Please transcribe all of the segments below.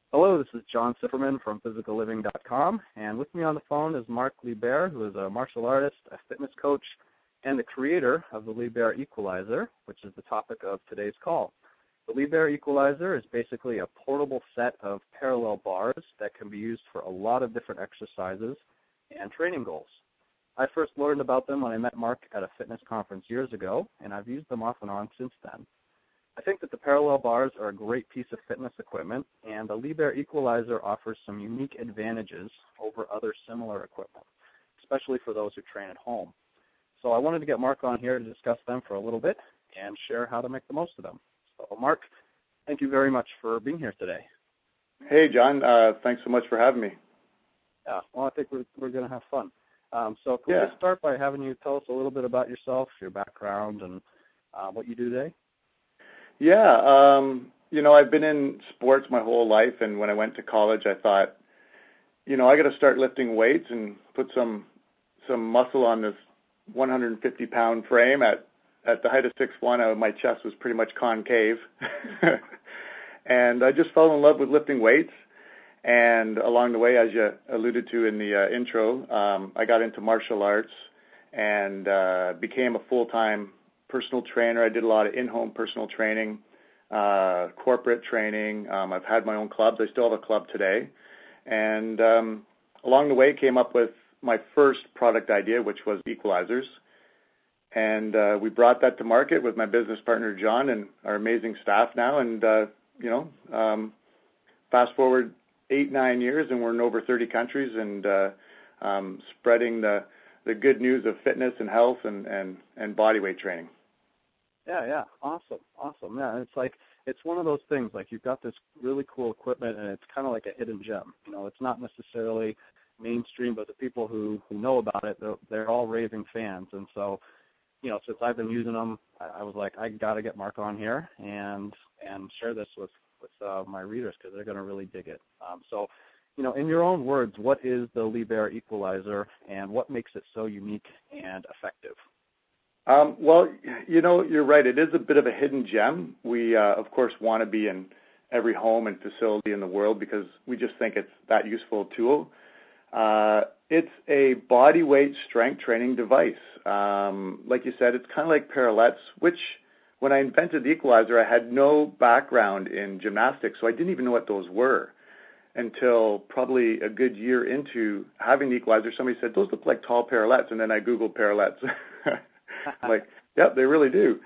Hello, this is John Sifferman from PhysicalLiving.com, and with me on the phone is Mark Liebert, who is a martial artist, a fitness coach, and the creator of the Liebert Equalizer, which is the topic of today's call. The Liebert Equalizer is basically a portable set of parallel bars that can be used for a lot of different exercises and training goals. I first learned about them when I met Mark at a fitness conference years ago, and I've used them off and on since then. I think that the parallel bars are a great piece of fitness equipment, and the Liebert Equalizer offers some unique advantages over other similar equipment, especially for those who train at home. So I wanted to get Mark on here to discuss them for a little bit and share how to make the most of them. So Mark, thank you very much for being here today. Hey, John. Thanks so much for having me. Yeah, well, I think we're going to have fun. So could we just start by having you tell us a little bit about yourself, your background, and what you do today? Yeah, I've been in sports my whole life, and when I went to college, I thought, I got to start lifting weights and put some muscle on this 150-pound frame. At the height of 6'1", my chest was pretty much concave, and I just fell in love with lifting weights. And along the way, as you alluded to in the intro, I got into martial arts and became a full-time personal trainer. I did a lot of in-home personal training, corporate training. I've had my own clubs. I still have a club today. And along the way, came up with my first product idea, which was equalizers. And we brought that to market with my business partner, John, and our amazing staff now. And, fast forward 8-9 years, and we're in over 30 countries and spreading the good news of fitness and health and body weight training. Yeah, awesome. Yeah, it's one of those things, like you've got this really cool equipment, and it's kind of like a hidden gem. It's not necessarily mainstream, but the people who know about it, they're all raving fans. And so, since I've been using them, I was like, I got to get Mark on here and share this with my readers, because they're going to really dig it. So, in your own words, what is the Liebert Equalizer, and what makes it so unique and effective? Well, you're right. It is a bit of a hidden gem. We, of course, want to be in every home and facility in the world because we just think it's that useful tool. It's a body weight strength training device. Like you said, it's kind of like parallettes, which when I invented the equalizer, I had no background in gymnastics, so I didn't even know what those were until probably a good year into having the equalizer. Somebody said, those look like tall parallettes, and then I Googled parallettes. I'm like, yep, they really do.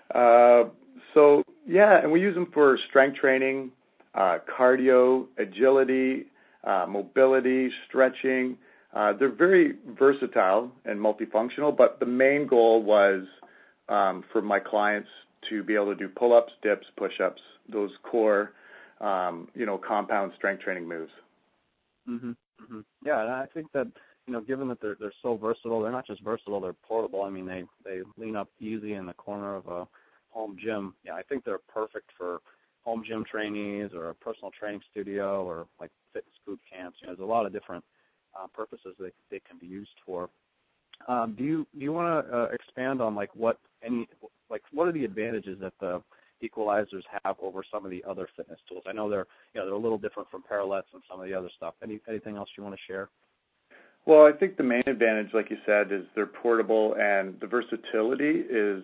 And we use them for strength training, cardio, agility, mobility, stretching. They're very versatile and multifunctional, but the main goal was for my clients to be able to do pull-ups, dips, push-ups, those core, compound strength training moves. Mm-hmm. Mm-hmm. Yeah, and I think that, given that they're so versatile, they're not just versatile, they're portable. I mean, they lean up easy in the corner of a home gym. Yeah, I think they're perfect for home gym trainees or a personal training studio or like fitness boot camps. There's a lot of different purposes they can be used for. Do you want to expand on what are the advantages that the equalizers have over some of the other fitness tools? I know they're a little different from parallettes and some of the other stuff. Anything else you want to share? Well, I think the main advantage, like you said, is they're portable, and the versatility is,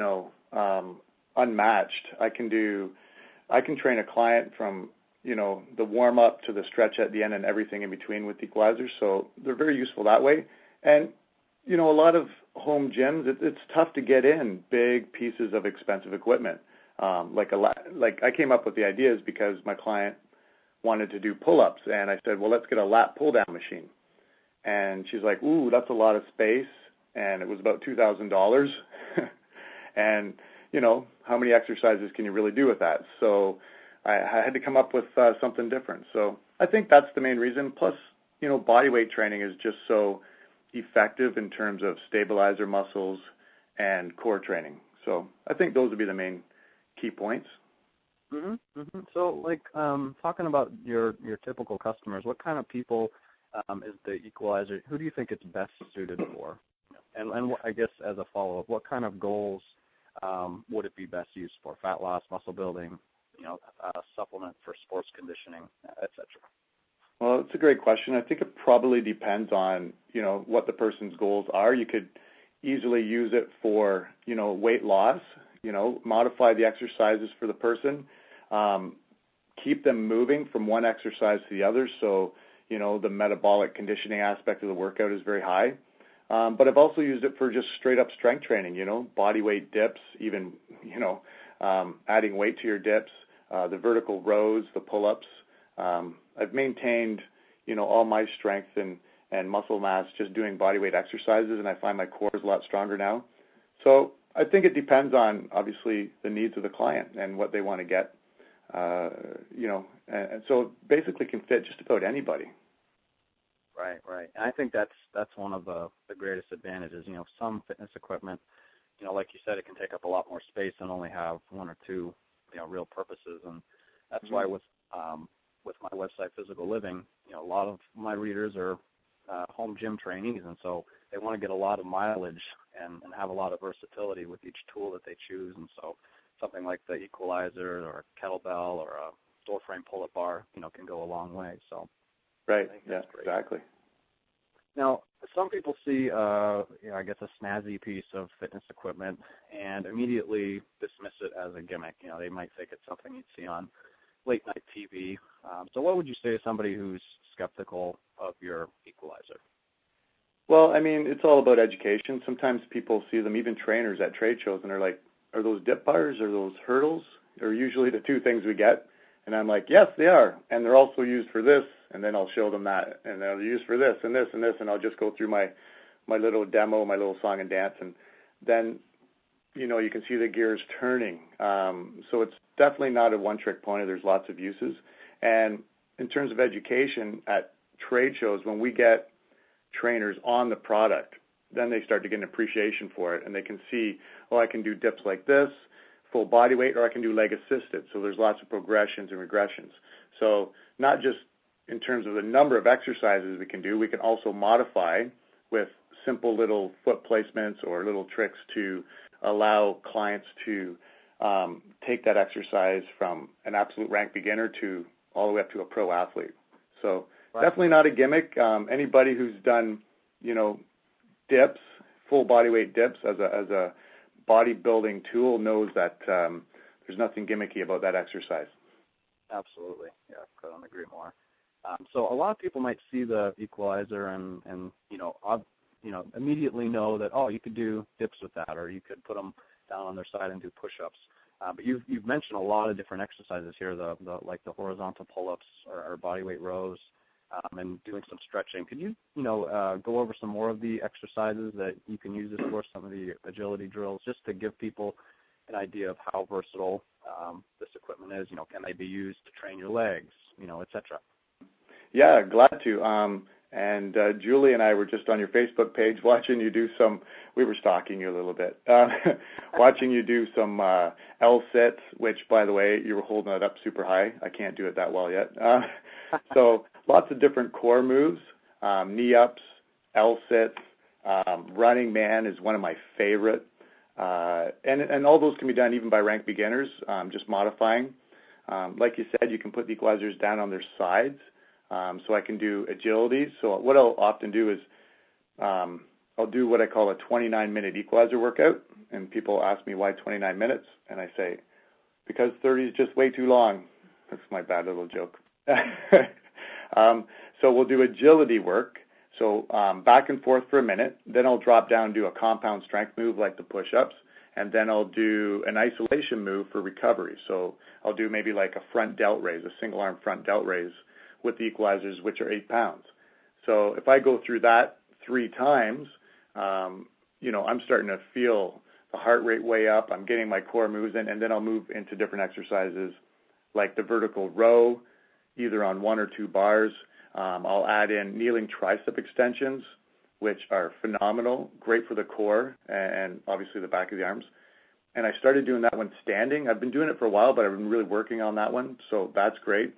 unmatched. I can train a client from, the warm up to the stretch at the end and everything in between with the equalizers. So they're very useful that way. And, a lot of home gyms, it's tough to get in big pieces of expensive equipment. I came up with the ideas because my client wanted to do pull-ups, and I said, well, let's get a lat pull-down machine. And she's like, ooh, that's a lot of space. And it was about $2,000. And, how many exercises can you really do with that? So I had to come up with something different. So I think that's the main reason. Plus, body weight training is just so effective in terms of stabilizer muscles and core training. So I think those would be the main key points. Mm-hmm. Mm-hmm. So, talking about your typical customers, what kind of people is the equalizer? Who do you think it's best suited for? And I guess as a follow-up, what kind of goals would it be best used for? Fat loss, muscle building, supplement for sports conditioning, etc.? Well, it's a great question. I think it probably depends on, what the person's goals are. You could easily use it for, weight loss, modify the exercises for the person, keep them moving from one exercise to the other. So, the metabolic conditioning aspect of the workout is very high. But I've also used it for just straight up strength training, body weight dips, even, adding weight to your dips, the vertical rows, the pull-ups. I've maintained, all my strength and muscle mass just doing body weight exercises, and I find my core is a lot stronger now. So I think it depends on, obviously, the needs of the client and what they want to get, and so it basically can fit just about anybody. Right. And I think that's one of the greatest advantages. Some fitness equipment, like you said, it can take up a lot more space and only have one or two, real purposes. And that's why with my website, Physical Living, a lot of my readers are home gym trainees, and so they want to get a lot of mileage and have a lot of versatility with each tool that they choose. And so something like the Equalizer or a kettlebell or a door frame pull-up bar, can go a long way. So. Right. Yeah. Exactly. Now, some people see, a snazzy piece of fitness equipment and immediately dismiss it as a gimmick. They might think it's something you'd see on late night TV. So, what would you say to somebody who's skeptical of your Equalizer? Well, it's all about education. Sometimes people see them, even trainers at trade shows, and they're like, "Are those dip bars? Are those hurdles?" They're usually the two things we get. And I'm like, yes, they are. And they're also used for this. And then I'll show them that. And they're used for this and this and this. And I'll just go through my little demo, my little song and dance. And then, you can see the gears turning. So it's definitely not a one-trick pony. There's lots of uses. And in terms of education at trade shows, when we get trainers on the product, then they start to get an appreciation for it. And they can see, I can do dips like this, full body weight, or I can do leg assisted. So there's lots of progressions and regressions. So not just in terms of the number of exercises we can also modify with simple little foot placements or little tricks to allow clients to take that exercise from an absolute rank beginner to all the way up to a pro athlete. So Definitely not a gimmick. Anybody who's done, dips, full body weight dips as a bodybuilding tool knows that there's nothing gimmicky about that exercise. Absolutely. Yeah, couldn't agree more. So a lot of people might see the Equalizer and immediately know that, you could do dips with that, or you could put them down on their side and do push-ups. But you've mentioned a lot of different exercises here, like the horizontal pull-ups or body weight rows, and doing some stretching. Could you, go over some more of the exercises that you can use this for, some of the agility drills, just to give people an idea of how versatile this equipment is? Can they be used to train your legs, et cetera? Yeah, glad to. And Julie and I were just on your Facebook page watching you do we were stalking you a little bit, watching you do some L-sits, which, by the way, you were holding it up super high. I can't do it that well yet. So lots of different core moves, knee-ups, L-sits, running man is one of my favorite. And all those can be done even by rank beginners, just modifying. Like you said, you can put the Equalizers down on their sides. So I can do agilities. So what I'll often do is I'll do what I call a 29-minute Equalizer workout. And people ask me, why 29 minutes? And I say, because 30 is just way too long. That's my bad little joke. So we'll do agility work. So back and forth for a minute. Then I'll drop down and do a compound strength move like the push-ups. And then I'll do an isolation move for recovery. So I'll do maybe like a front delt raise, a single-arm front delt raise with the Equalizers, which are 8 pounds. So if I go through that 3 times, I'm starting to feel the heart rate way up. I'm getting my core moves in, and then I'll move into different exercises like the vertical row, either on 1 or 2 bars. I'll add in kneeling tricep extensions, which are phenomenal, great for the core and obviously the back of the arms. And I started doing that one standing. I've been doing it for a while, but I've been really working on that one, so that's great.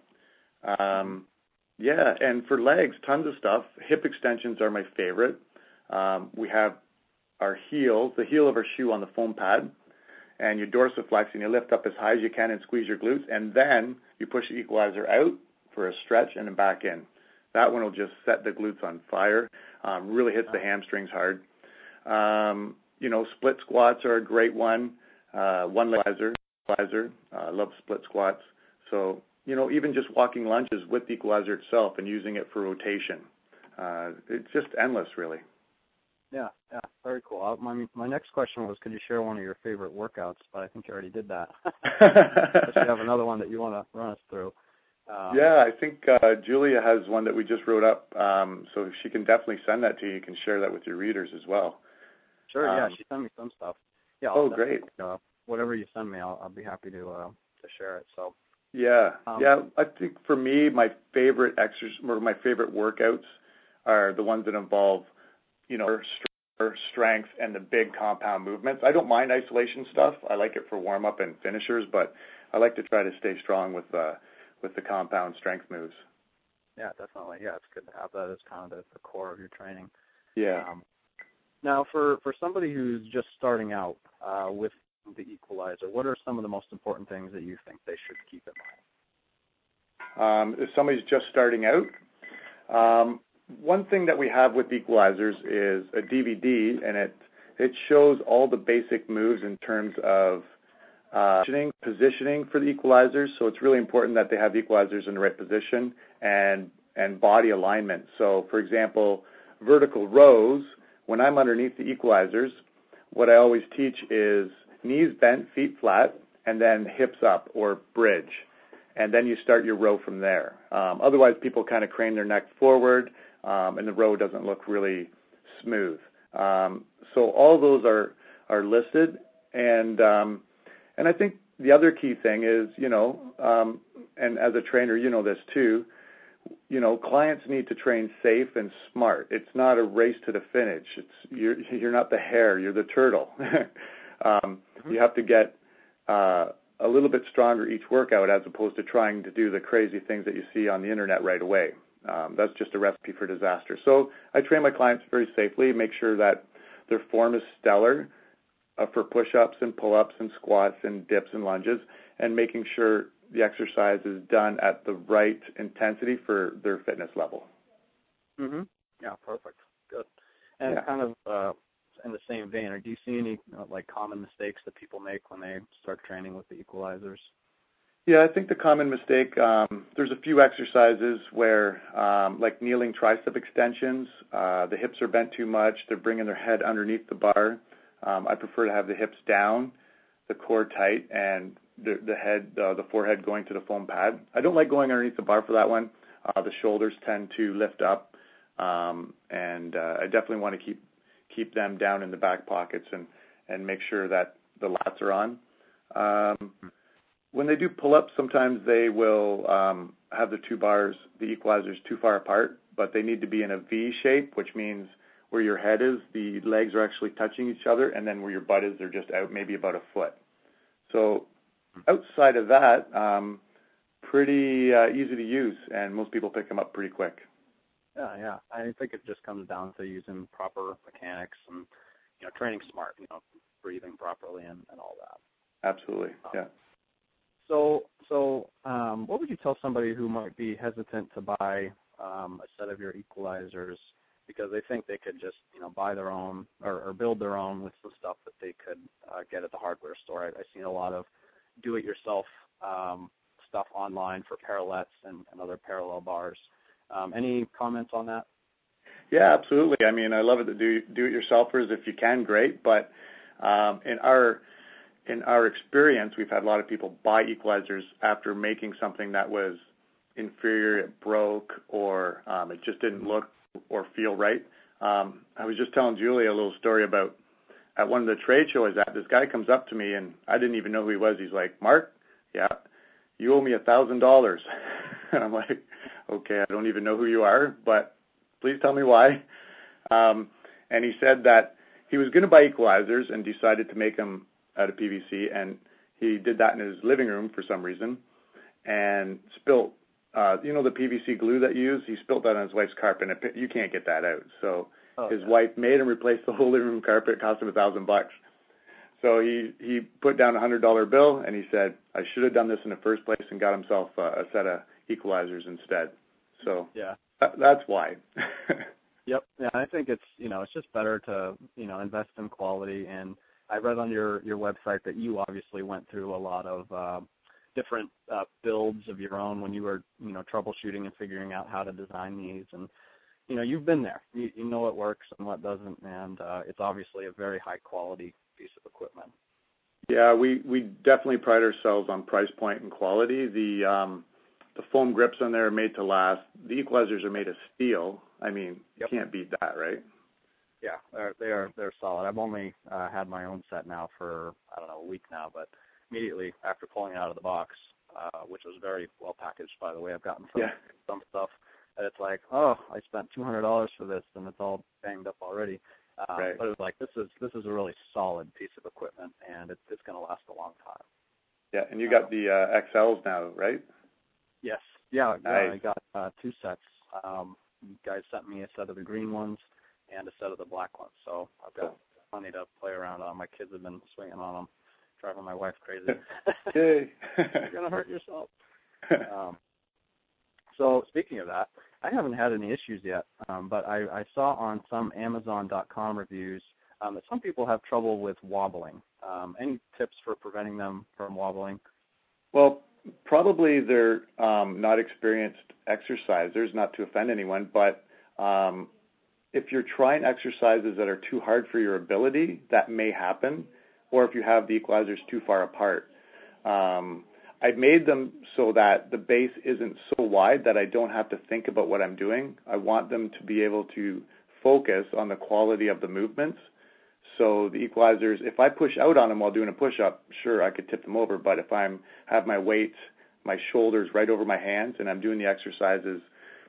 And for legs, tons of stuff. Hip extensions are my favorite. We have our heels, the heel of our shoe on the foam pad, and you dorsiflex and you lift up as high as you can and squeeze your glutes, and then you push the equalizer out for a stretch and then back in. That one will just set the glutes on fire. Really hits the hamstrings hard. Split squats are a great one. One leg equalizer. Love split squats. So, even just walking lunges with the equalizer itself and using it for rotation. It's just endless, really. Yeah, very cool. My next question was, could you share one of your favorite workouts? But I think you already did that. Unless you have another one that you want to run us through. Yeah, I think Julia has one that we just wrote up, so she can definitely send that to you. You can share that with your readers as well. Sure, yeah, she sent me some stuff. Yeah. Great. Whatever you send me, I'll be happy to share it. So. Yeah, I think for me, my favorite my favorite workouts are the ones that involve, strength and the big compound movements. I don't mind isolation stuff. I like it for warm up and finishers, but I like to try to stay strong with the compound strength moves. Yeah, definitely. Yeah, it's good to have that as kind of the core of your training. Yeah. Now, for somebody who's just starting out with the equalizer, what are some of the most important things that you think they should keep in mind? If somebody's just starting out, one thing that we have with equalizers is a DVD, and it shows all the basic moves in terms of positioning for the equalizers. So it's really important that they have the equalizers in the right position and body alignment. So, for example, vertical rows, when I'm underneath the equalizers, what I always teach is knees bent, feet flat, and then hips up or bridge. And then you start your row from there. Otherwise, people kind of crane their neck forward, and the row doesn't look really smooth. So all those are listed, and I think the other key thing is, and as a trainer, you know this too, clients need to train safe and smart. It's not a race to the finish. You're not the hare, you're the turtle. You have to get a little bit stronger each workout as opposed to trying to do the crazy things that you see on the internet right away. That's just a recipe for disaster. So I train my clients very safely, make sure that their form is stellar for push-ups and pull-ups and squats and dips and lunges, and making sure the exercise is done at the right intensity for their fitness level. Mm-hmm. Yeah, perfect. Good. And kind of in the same vein, do you see any common mistakes that people make when they start training with the equalizers? Yeah, I think the common mistake, there's a few exercises where, like kneeling tricep extensions, the hips are bent too much, they're bringing their head underneath the bar. I prefer to have the hips down, the core tight, and the forehead going to the foam pad. I don't like going underneath the bar for that one. The shoulders tend to lift up, and I definitely want to keep them down in the back pockets and make sure that the lats are on. When they do pull-ups, sometimes they will have the two bars, the equalizers, too far apart, but they need to be in a V shape, which means where your head is, the legs are actually touching each other, and then where your butt is, they're just out maybe about a foot. So outside of that, pretty easy to use, and most people pick them up pretty quick. Yeah. I think it just comes down to using proper mechanics and, training smart, breathing properly and all that. Absolutely, yeah. So what would you tell somebody who might be hesitant to buy a set of your equalizers because they think they could just, buy their own or build their own with some stuff that they could get at the hardware store? I've seen a lot of do-it-yourself stuff online for parallettes and other parallel bars. Any comments on that? Yeah, absolutely. I mean, I love it to do-it-yourselfers. If you can, great. But in our experience, we've had a lot of people buy equalizers after making something that was inferior, it broke, or it just didn't look or feel right. I was just telling Julia a little story about at one of the trade shows this guy comes up to me, and I didn't even know who he was. He's like, "Mark, yeah, you owe me $1,000. And I'm like, okay, I don't even know who you are, but please tell me why. And he said that he was going to buy equalizers and decided to make them out of PVC, and he did that in his living room for some reason and spilt, the PVC glue that you use, he spilt that on his wife's carpet, and you can't get that out. So his wife made him replace the whole living room carpet. It cost him $1,000. So he put down a $100 bill, and he said, I should have done this in the first place, and got himself a set of equalizers instead. So yeah, that's why. yep. Yeah, I think it's just better to invest in quality. And I read on your website that you obviously went through a lot of different builds of your own when you were troubleshooting and figuring out how to design these. And you've been there. You know what works and what doesn't, and it's obviously a very high quality piece of equipment. Yeah, we definitely pride ourselves on price point and quality. The foam grips on there are made to last. The equalizers are made of steel. I mean, Yep. You can't beat that, right? Yeah, they're solid. I've only had my own set now for a week now, but immediately after pulling it out of the box, which was very well packaged, by the way, I've gotten some stuff that it's like, oh, I spent $200 for this and it's all banged up already. Right. But it was like, this is a really solid piece of equipment, and it's going to last a long time. Yeah, and you got the XLs now, right? Yes. Yeah, Nice. I got 2 sets. You guys sent me a set of the green ones and a set of the black ones, so I've got plenty to play around on. My kids have been swinging on them, driving my wife crazy. Yay. You're going to hurt yourself. So speaking of that, I haven't had any issues yet, but I saw on some Amazon.com reviews that some people have trouble with wobbling. Any tips for preventing them from wobbling? Well, probably they're not experienced exercisers, not to offend anyone, but if you're trying exercises that are too hard for your ability, that may happen, or if you have the equalizers too far apart. I've made them so that the base isn't so wide that I don't have to think about what I'm doing. I want them to be able to focus on the quality of the movements. So the equalizers, if I push out on them while doing a push-up, sure, I could tip them over. But if I have my weight, my shoulders right over my hands, and I'm doing the exercises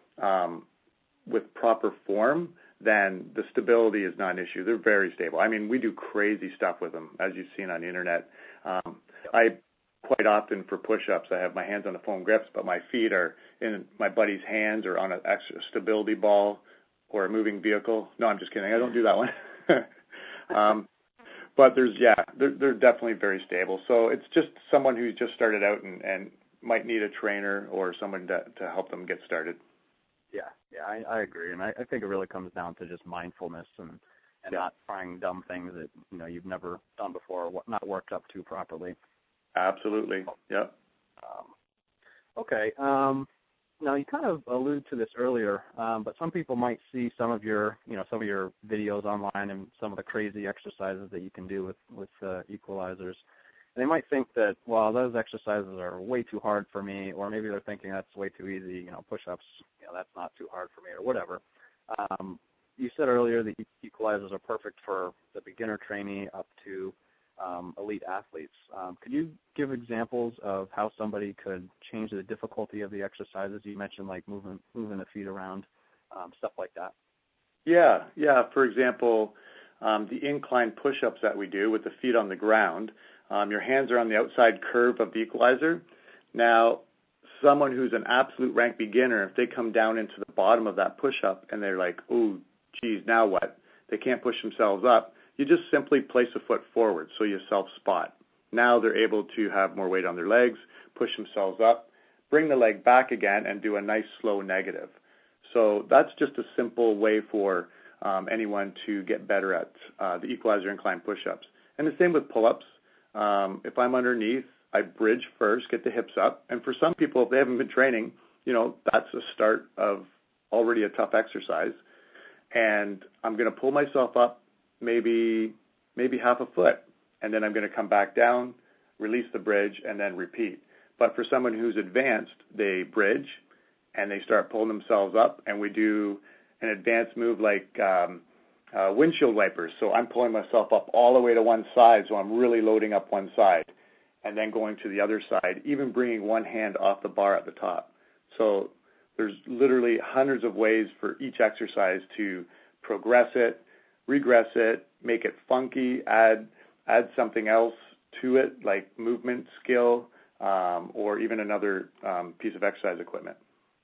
with proper form, then the stability is not an issue. They're very stable. I mean, we do crazy stuff with them, as you've seen on the internet. I quite often for push-ups, I have my hands on the foam grips, but my feet are in my buddy's hands or on an extra stability ball or a moving vehicle. No, I'm just kidding. I don't do that one. But they're definitely very stable. So it's just someone who's just started out and might need a trainer or someone to help them get started. Yeah, I agree, and I think it really comes down to just mindfulness and not trying dumb things that you've never done before, or not worked up to properly. Absolutely. Yep. Okay. Now you kind of alluded to this earlier, but some people might see some of your videos online and some of the crazy exercises that you can do with equalizers. And they might think that, well, those exercises are way too hard for me, or maybe they're thinking that's way too easy. Push-ups, that's not too hard for me, or whatever. You said earlier that equalizers are perfect for the beginner trainee up to elite athletes. Could you give examples of how somebody could change the difficulty of the exercises? You mentioned like moving the feet around, stuff like that. Yeah. For example, the incline push-ups that we do with the feet on the ground, your hands are on the outside curve of the equalizer. Now, someone who's an absolute rank beginner, if they come down into the bottom of that push-up and they're like, oh, geez, now what? They can't push themselves up. You just simply place a foot forward so you self-spot. Now they're able to have more weight on their legs, push themselves up, bring the leg back again, and do a nice slow negative. So that's just a simple way for anyone to get better at the equalizer incline push-ups. And the same with pull-ups. If I'm underneath, I bridge first, get the hips up. And for some people, if they haven't been training, that's a start of already a tough exercise. And I'm going to pull myself up maybe half a foot, and then I'm going to come back down, release the bridge, and then repeat. But for someone who's advanced, they bridge, and they start pulling themselves up, and we do an advanced move like windshield wipers. So I'm pulling myself up all the way to one side, so I'm really loading up one side, and then going to the other side, even bringing one hand off the bar at the top. So there's literally hundreds of ways for each exercise to progress it, regress it, make it funky, add something else to it, like movement skill, or even another piece of exercise equipment.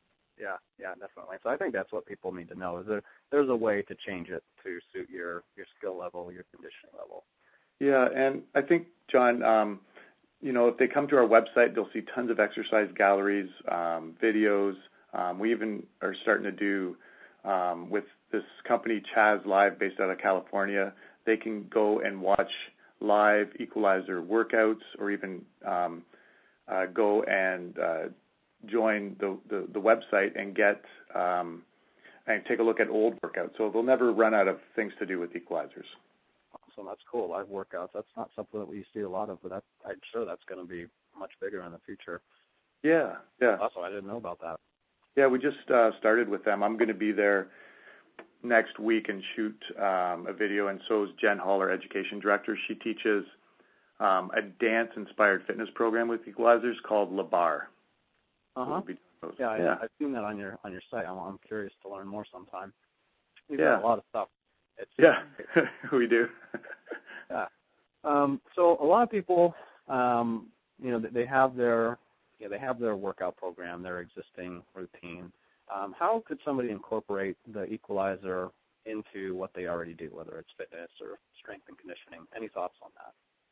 Yeah, definitely. So I think that's what people need to know, is there's a way to change it to suit your skill level, your conditioning level. Yeah, and I think, John, if they come to our website, they'll see tons of exercise galleries, videos. We even are starting to do with this company, Chaz Live, based out of California. They can go and watch live equalizer workouts, or even go and join the website and get and take a look at old workouts. So they'll never run out of things to do with equalizers. Awesome, that's cool. Live workouts. That's not something that we see a lot of, but I'm sure that's going to be much bigger in the future. Yeah. Awesome, I didn't know about that. Yeah, we just started with them. I'm going to be there next week and shoot a video, and so is Jen Hall, our education director. She teaches a dance-inspired fitness program with equalizers called LeBar. Uh-huh. I've seen that on your site. I'm curious to learn more sometime. You've got a lot of stuff. We do. Yeah. So a lot of people, they have their workout program, their existing routine. How could somebody incorporate the equalizer into what they already do, whether it's fitness or strength and conditioning? Any thoughts on that?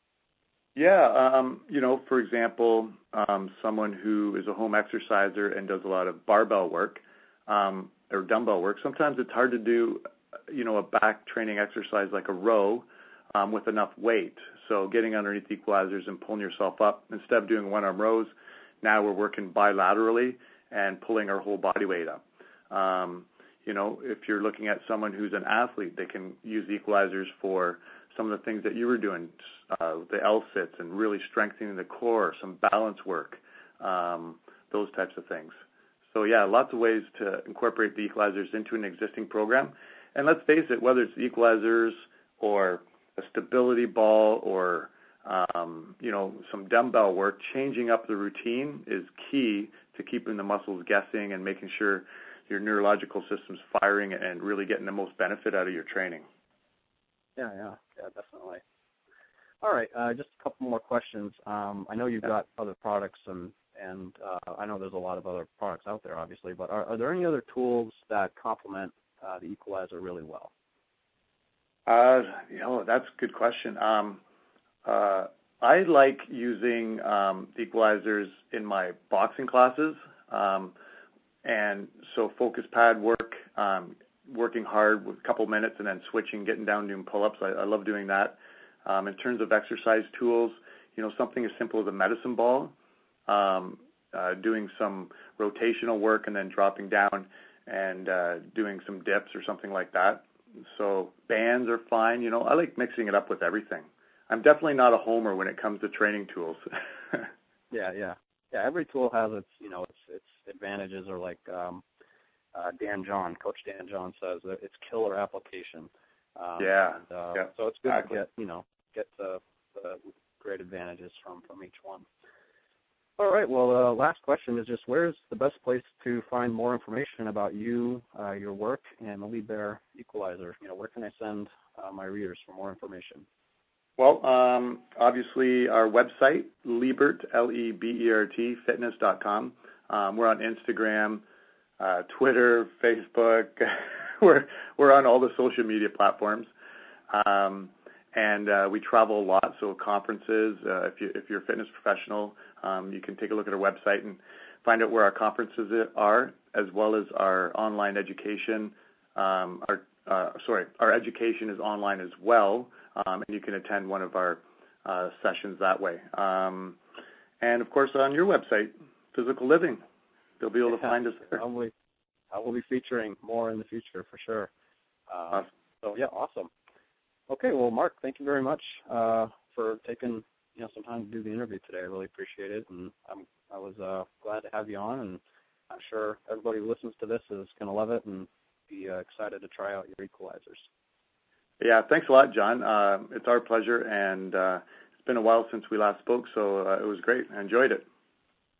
Yeah, for example, someone who is a home exerciser and does a lot of barbell work or dumbbell work, sometimes it's hard to do, a back training exercise like a row with enough weight. So getting underneath equalizers and pulling yourself up, instead of doing one-arm rows, now we're working bilaterally and pulling our whole body weight up. If you're looking at someone who's an athlete, they can use equalizers for some of the things that you were doing, the L-sits and really strengthening the core, some balance work, those types of things. So, yeah, lots of ways to incorporate the equalizers into an existing program. And let's face it, whether it's equalizers or a stability ball or, some dumbbell work, changing up the routine is key to keeping the muscles guessing and making sure your neurological system's firing and really getting the most benefit out of your training. Yeah, definitely. All right, just a couple more questions. I know you've got other products, and I know there's a lot of other products out there, obviously, but are there any other tools that complement the equalizer really well? That's a good question. I like using the equalizers in my boxing classes, and so focus pad work, working hard with a couple minutes and then switching, getting down doing pull-ups. I love doing that. In terms of exercise tools, something as simple as a medicine ball, doing some rotational work and then dropping down and doing some dips or something like that. So bands are fine. I like mixing it up with everything. I'm definitely not a homer when it comes to training tools. Yeah. Every tool has its advantages, or like Coach Dan John says, that it's killer application. So it's good to get the great advantages from each one. All right. Well, last question is just, where's the best place to find more information about you, your work, and the Liebherr Equalizer? Where can I send my readers for more information? Well, obviously our website, Liebert, Lebert, fitness.com. We're on Instagram, Twitter, Facebook. we're on all the social media platforms. And we travel a lot, so conferences, if you're a fitness professional, you can take a look at our website and find out where our conferences are, as well as our online education. Our education is online as well, and you can attend one of our sessions that way. And, of course, on your website, Physical Living, they'll be able to find us there. I will be featuring more in the future for sure. Awesome. So, yeah, awesome. Okay, well, Mark, thank you very much for taking some time to do the interview today. I really appreciate it, and I was glad to have you on, and I'm sure everybody who listens to this is going to love it and be excited to try out your equalizers. Yeah, thanks a lot, John. It's our pleasure, and it's been a while since we last spoke, so it was great. I enjoyed it.